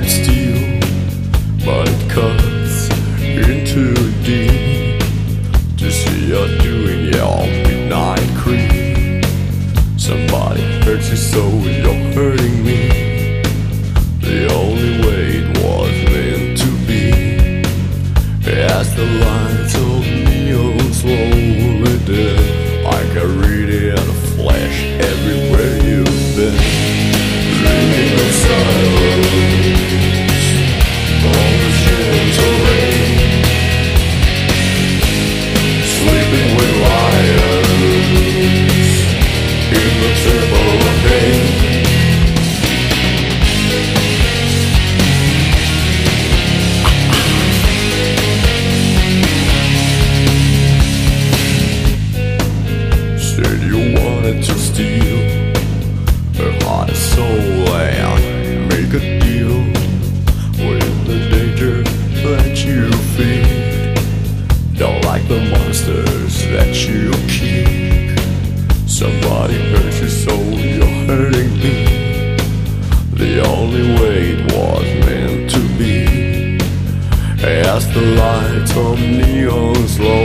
hard steel, but it cuts into deep. To see you doing your midnight creep. Somebody hurts you so you're hurting me. The only way it was meant to be. As the lights of neon slowly dim, I can read it in a flash everywhere you've been. Dreaming of silence, all the gentle rain, sleeping with lions in the temple of pain. Said you wanted to steal her heart and soul and make a deal with the danger that you feed. Don't like the monsters that you keep. Somebody hurt you so you're hurting me. The only way it was meant to be. As the lights of neon slow